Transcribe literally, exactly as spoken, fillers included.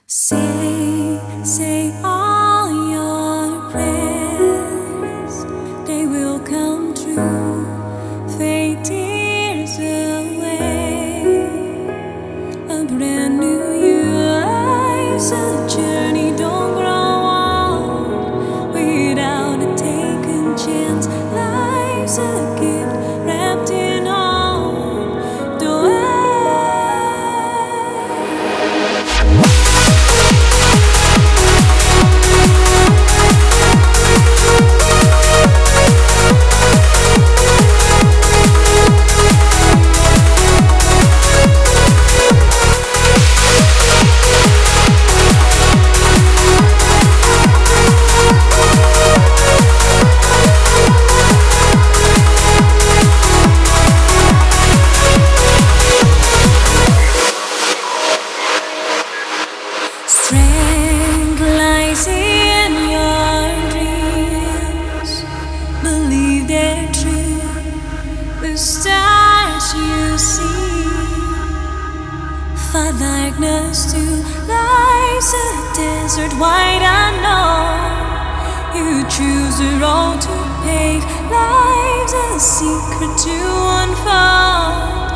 Say, say all your prayers, they will come true. Fade tears away. A brand new year, life's a journey, don't grow old without a taken chance. Life's a gift wrapped in hope. Don't Strength lies in your dreams. Believe they're true. The stars you see. Fight darkness to life's a desert wide unknown. You choose the road to pave. Life's a secret to unfold.